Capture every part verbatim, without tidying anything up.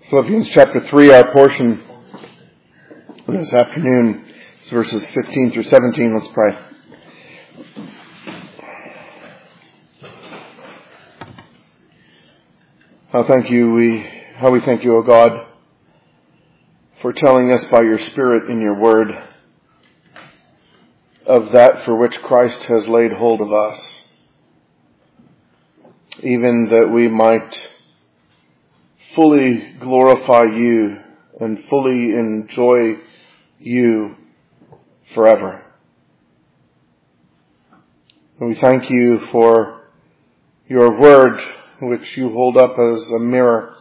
Philippians chapter three, our portion this afternoon is verses fifteen through seventeen. Let's pray. How thank you, we, how we thank you, O God, for telling us by your Spirit in your word of that for which Christ has laid hold of us, even that we might fully glorify you and fully enjoy you forever. And we thank you for your word, which you hold up as a mirror,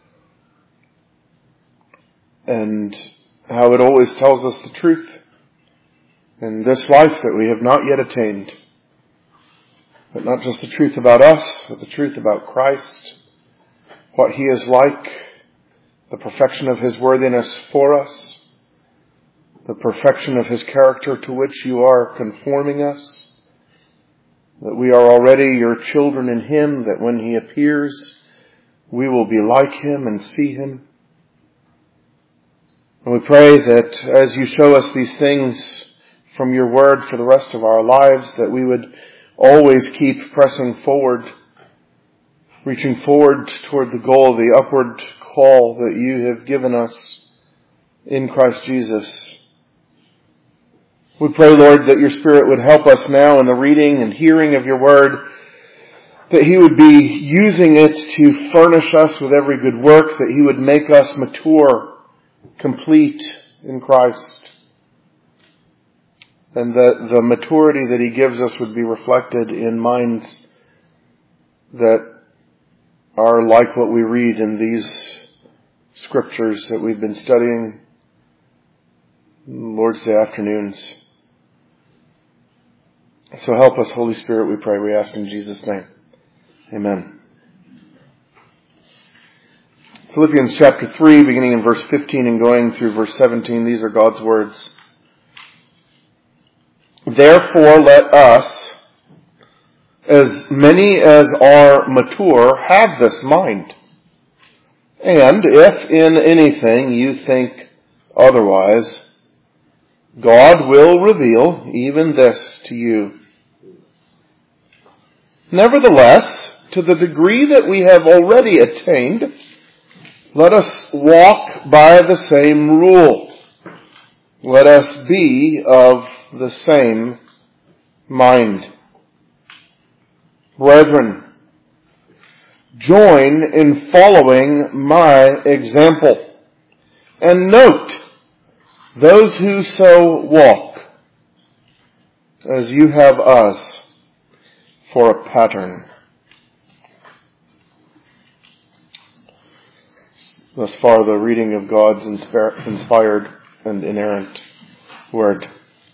and how it always tells us the truth in this life that we have not yet attained. But not just the truth about us, but the truth about Christ, what he is like, the perfection of his worthiness for us, the perfection of his character to which you are conforming us, that we are already your children in him, that when he appears, we will be like him and see him. And we pray that as you show us these things from your word for the rest of our lives, that we would always keep pressing forward, reaching forward toward the goal, the upward call that you have given us in Christ Jesus. We pray, Lord, that your Spirit would help us now in the reading and hearing of your word, that he would be using it to furnish us with every good work, that he would make us mature, complete in Christ, and that the maturity that he gives us would be reflected in minds that are like what we read in these scriptures that we've been studying Lord's Day afternoons. So help us, Holy Spirit, we pray. We ask in Jesus' name. Amen. Philippians chapter three, beginning in verse fifteen and going through verse seventeen. These are God's words. Therefore, let us, as many as are mature, have this mind. And if in anything you think otherwise, God will reveal even this to you. Nevertheless, to the degree that we have already attained, let us walk by the same rule. Let us be of the same mind. Brethren, join in following my example, and note those who so walk, as you have us for a pattern. Thus far, the reading of God's inspired and inerrant word.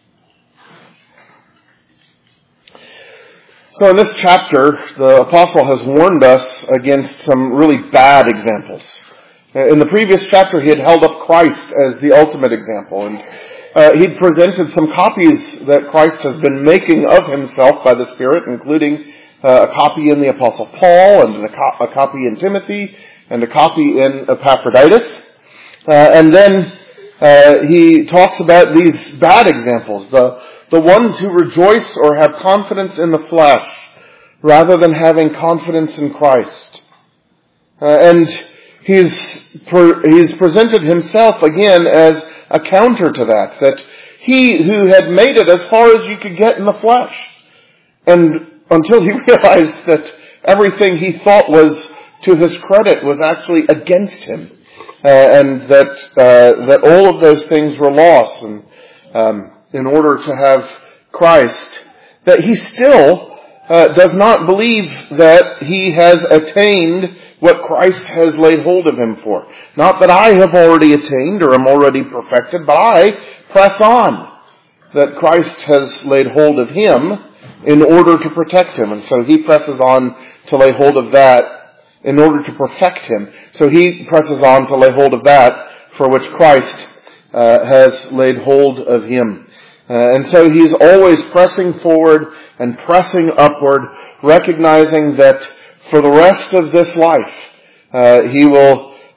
So in this chapter, the apostle has warned us against some really bad examples. In the previous chapter, he had held up Christ as the ultimate example, and uh, he'd presented some copies that Christ has been making of himself by the Spirit, including uh, a copy in the apostle Paul, and a, co- a copy in Timothy, and a copy in Epaphroditus. Uh, and then uh, he talks about these bad examples, the The ones who rejoice or have confidence in the flesh rather than having confidence in Christ. Uh, and he's, per, he's presented himself again as a counter to that, that he who had made it as far as you could get in the flesh, and until he realized that everything he thought was to his credit was actually against him, uh, and that uh, that all of those things were lost, and um, in order to have Christ, that he still uh, does not believe that he has attained what Christ has laid hold of him for. Not that I have already attained or am already perfected, but I press on, that Christ has laid hold of him in order to protect him. And so he presses on to lay hold of that in order to perfect him. So he presses on to lay hold of that for which Christ uh, has laid hold of him. Uh, and so he's always pressing forward and pressing upward, recognizing that for the rest of this life, uh, he will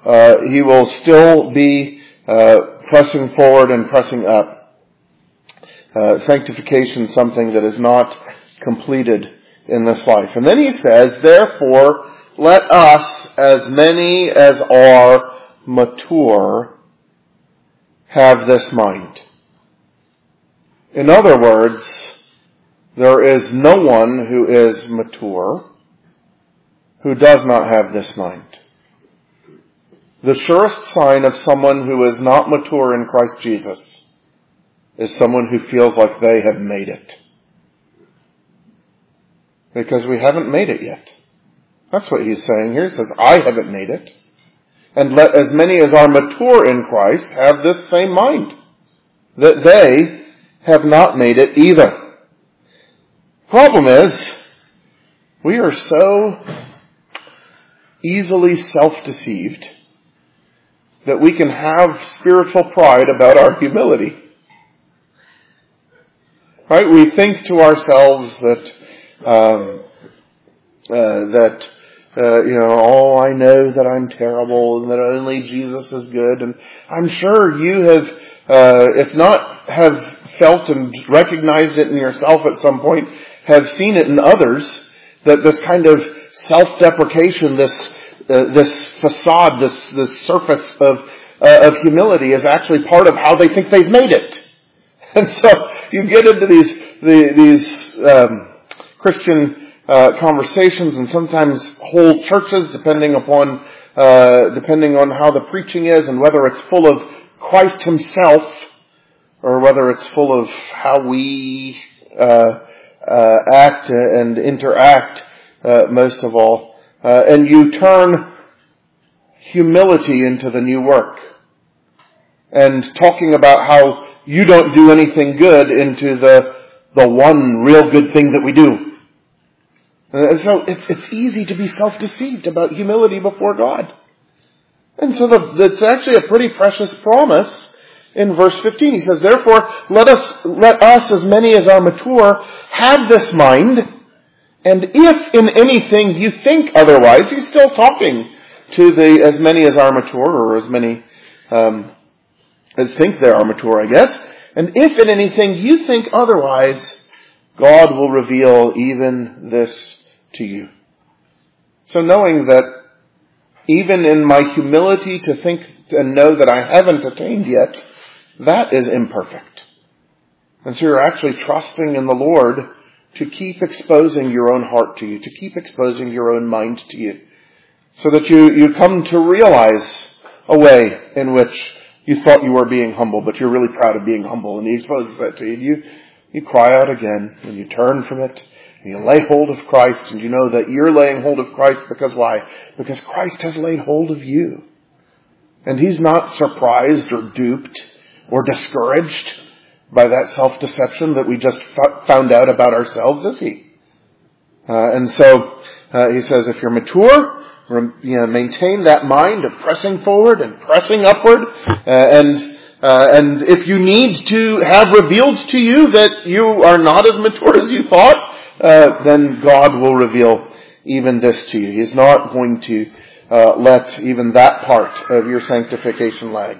uh, he will still be uh, pressing forward and pressing up. Uh, sanctification is something that is not completed in this life. And then he says, therefore, let us, as many as are mature, have this mind. In other words, there is no one who is mature who does not have this mind. The surest sign of someone who is not mature in Christ Jesus is someone who feels like they have made it. Because we haven't made it yet. That's what he's saying here. He says, I haven't made it. And let as many as are mature in Christ have this same mind, that they have not made it either. Problem is, we are so easily self-deceived that we can have spiritual pride about our humility. Right? We think to ourselves that um, uh, that uh, you know, oh, I know that I'm terrible and that only Jesus is good, and I'm sure you have, uh, if not have felt and recognized it in yourself at some point, have seen it in others. That this kind of self-deprecation, this uh, this facade, this this surface of uh, of humility is actually part of how they think they've made it. And so you get into these the, these um, Christian uh, conversations, and sometimes whole churches, depending upon uh, depending on how the preaching is, and whether it's full of Christ Himself or whether it's full of how we uh, uh, act and interact. Uh, most of all, uh, and you turn humility into the new work, and talking about how you don't do anything good into the the one real good thing that we do. And so it's, it's easy to be self-deceived about humility before God. And so the, that's actually a pretty precious promise in verse fifteen. He says, "Therefore, let us let us, as many as are mature, have this mind. And if in anything you think otherwise," he's still talking to the as many as are mature, or as many um, as think they are mature, I guess. "And if in anything you think otherwise, God will reveal even this to you." So knowing that even in my humility to think and know that I haven't attained yet, that is imperfect. And so you're actually trusting in the Lord to keep exposing your own heart to you, to keep exposing your own mind to you, so that you, you come to realize a way in which you thought you were being humble, but you're really proud of being humble, and He exposes that to you. And you, you cry out again, and you turn from it, and you lay hold of Christ, and you know that you're laying hold of Christ because why? Because Christ has laid hold of you. And He's not surprised or duped or discouraged by that self-deception that we just f- found out about ourselves, is He? Uh, and so uh, He says, if you're mature, you know, maintain that mind of pressing forward and pressing upward, uh, and uh, and if you need to have revealed to you that you are not as mature as you thought, uh, then God will reveal even this to you. He's not going to uh, let even that part of your sanctification lag.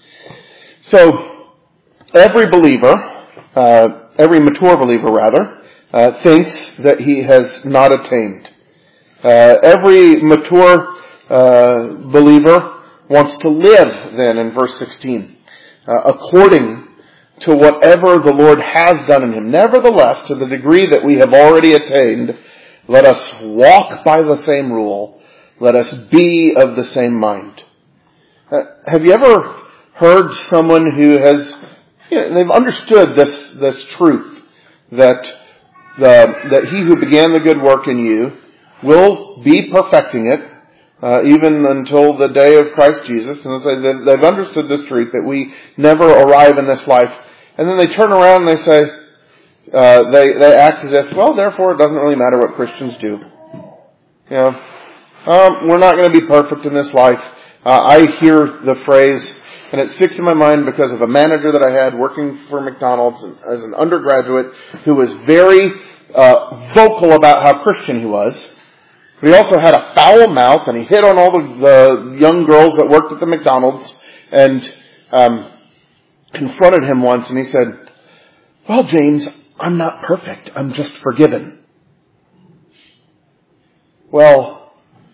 So every believer, uh, every mature believer rather, uh, thinks that he has not attained. Uh, every mature uh, believer wants to live, then, in verse sixteen, uh, according to whatever the Lord has done in him. Nevertheless, to the degree that we have already attained, let us walk by the same rule. Let us be of the same mind. Uh, have you ever heard someone who has, you know, they've understood this this truth that the that He who began the good work in you will be perfecting it, uh, even until the day of Christ Jesus. And so they've understood this truth that we never arrive in this life. And then they turn around and they say, uh, they, they act as if, well, therefore it doesn't really matter what Christians do. You know, um, we're not going to be perfect in this life. Uh, I hear the phrase, and it sticks in my mind because of a manager that I had working for McDonald's as an undergraduate who was very uh, vocal about how Christian he was. But he also had a foul mouth, and he hit on all the, the young girls that worked at the McDonald's, and um, confronted him once, and he said, "Well, James, I'm not perfect. I'm just forgiven." Well,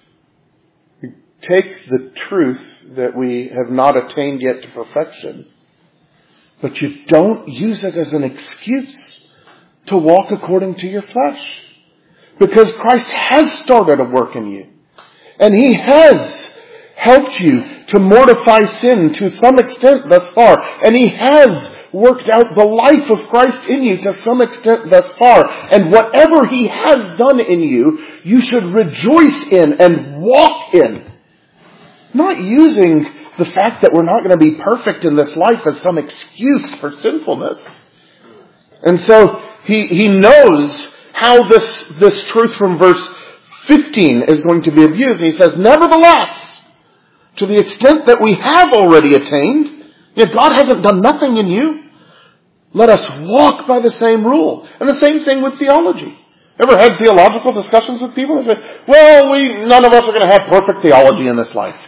we take the truth that we have not attained yet to perfection, but you don't use it as an excuse to walk according to your flesh. Because Christ has started a work in you. And He has helped you to mortify sin to some extent thus far. And He has worked out the life of Christ in you to some extent thus far. And whatever He has done in you, you should rejoice in and walk in. Not using the fact that we're not going to be perfect in this life as some excuse for sinfulness. And so he, he knows how this, this truth from verse fifteen is going to be abused. And he says, "Nevertheless, to the extent that we have already attained, yet God hasn't done nothing in you, let us walk by the same rule." And the same thing with theology. Ever had theological discussions with people? They say, "Well, we, none of us are going to have perfect theology in this life."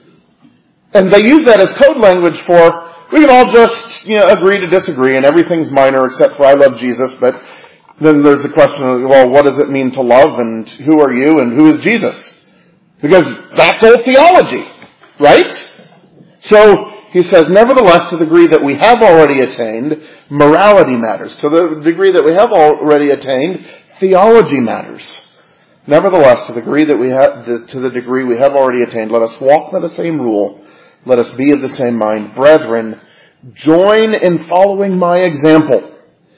And they use that as code language for, we can all just, you know, agree to disagree and everything's minor except for I love Jesus, but then there's the question of, well, what does it mean to love, and who are you, and who is Jesus? Because that's old theology, right? So he says, nevertheless, to the degree that we have already attained, morality matters. To the degree that we have already attained, theology matters. Nevertheless, to the degree that we have, to the degree we have already attained, let us walk by the same rule. Let us be of the same mind. Brethren, join in following my example.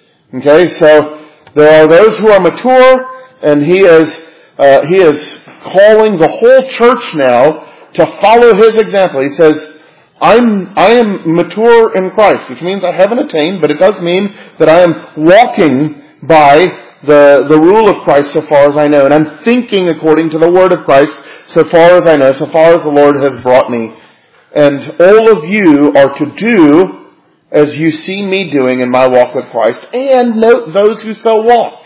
Okay, so there are those who are mature, and he is uh, he is calling the whole church now to follow his example. He says, I'm I am mature in Christ, which means I haven't attained, but it does mean that I am walking by the the rule of Christ so far as I know, and I'm thinking according to the word of Christ so far as I know, so far as the Lord has brought me. And all of you are to do as you see me doing in my walk with Christ, and note those who so walk.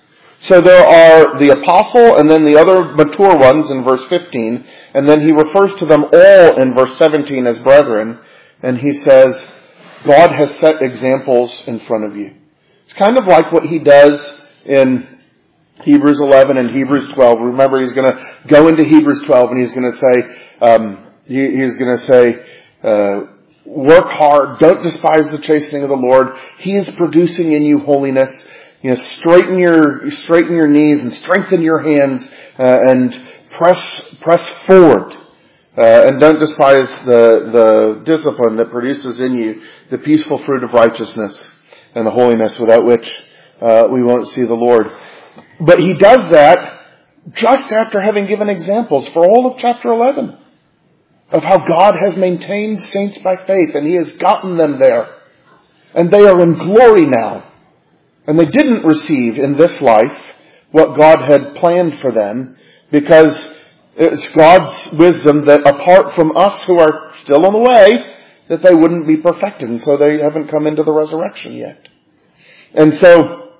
So there are the apostle and then the other mature ones in verse fifteen, and then he refers to them all in verse seventeen as brethren, and he says, God has set examples in front of you. It's kind of like what he does in Hebrews eleven and Hebrews twelve. Remember, he's going to go into Hebrews twelve and he's going to say, um, he, he's going to say, uh, work hard. Don't despise the chastening of the Lord. He is producing in you holiness. You know, straighten your straighten your knees and strengthen your hands uh, and press press forward. Uh, and don't despise the the discipline that produces in you the peaceful fruit of righteousness and the holiness without which uh, we won't see the Lord. But he does that just after having given examples for all of chapter eleven. Of how God has maintained saints by faith, and He has gotten them there. And they are in glory now. And they didn't receive in this life what God had planned for them, because it's God's wisdom that apart from us who are still on the way, that they wouldn't be perfected. And so they haven't come into the resurrection yet. And so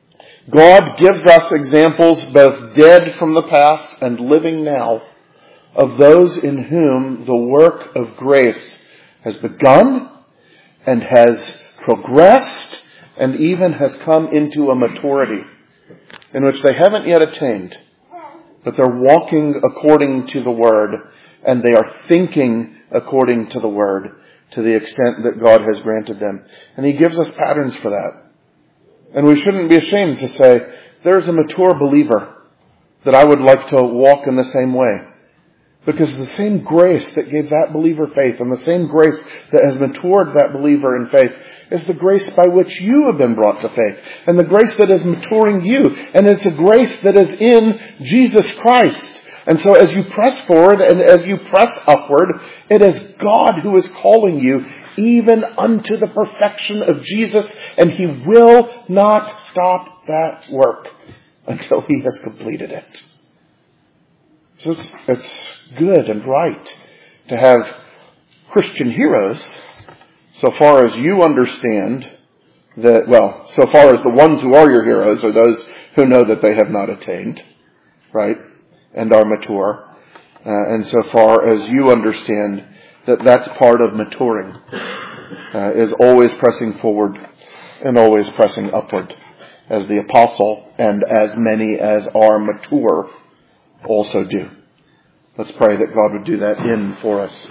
God gives us examples both dead from the past and living now, of those in whom the work of grace has begun and has progressed and even has come into a maturity in which they haven't yet attained, but they're walking according to the Word and they are thinking according to the Word to the extent that God has granted them. And He gives us patterns for that. And we shouldn't be ashamed to say, there's a mature believer that I would like to walk in the same way. Because the same grace that gave that believer faith and the same grace that has matured that believer in faith is the grace by which you have been brought to faith. And the grace that is maturing you. And it's a grace that is in Jesus Christ. And so as you press forward and as you press upward, it is God who is calling you even unto the perfection of Jesus. And He will not stop that work until He has completed it. So it's, it's good and right to have Christian heroes so far as you understand that, well, so far as the ones who are your heroes are those who know that they have not attained, right? and are mature. Uh, and so far as you understand that that's part of maturing, uh, is always pressing forward and always pressing upward, as the apostle and as many as are mature also do. Let's pray that God would do that in for us.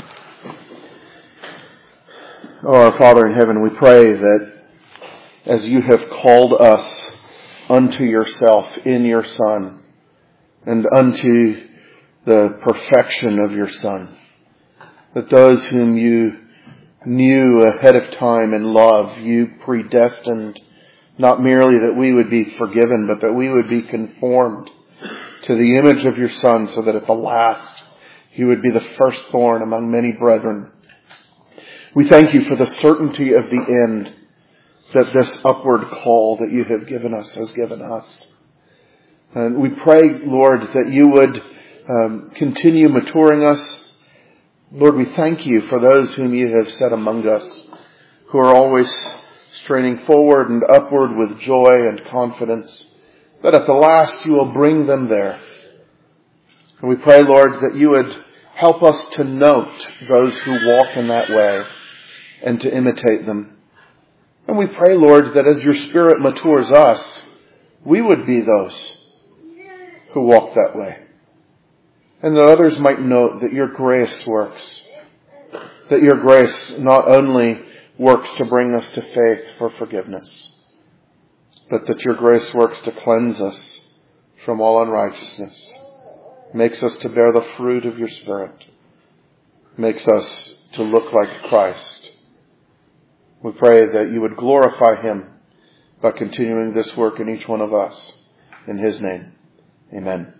Oh, our Father in heaven, we pray that as you have called us unto yourself in your Son and unto the perfection of your Son, that those whom you knew ahead of time in love, you predestined not merely that we would be forgiven, but that we would be conformed to the image of your Son, so that at the last he would be the firstborn among many brethren. We thank you for the certainty of the end that this upward call that you have given us has given us. And we pray, Lord, that you would um, continue maturing us. Lord, we thank you for those whom you have set among us, who are always straining forward and upward with joy and confidence, that at the last you will bring them there. And we pray, Lord, that you would help us to note those who walk in that way and to imitate them. And we pray, Lord, that as your Spirit matures us, we would be those who walk that way. And that others might note that your grace works. That your grace not only works to bring us to faith for forgiveness, but that your grace works to cleanse us from all unrighteousness, makes us to bear the fruit of your Spirit, makes us to look like Christ. We pray that you would glorify him by continuing this work in each one of us. In his name, amen.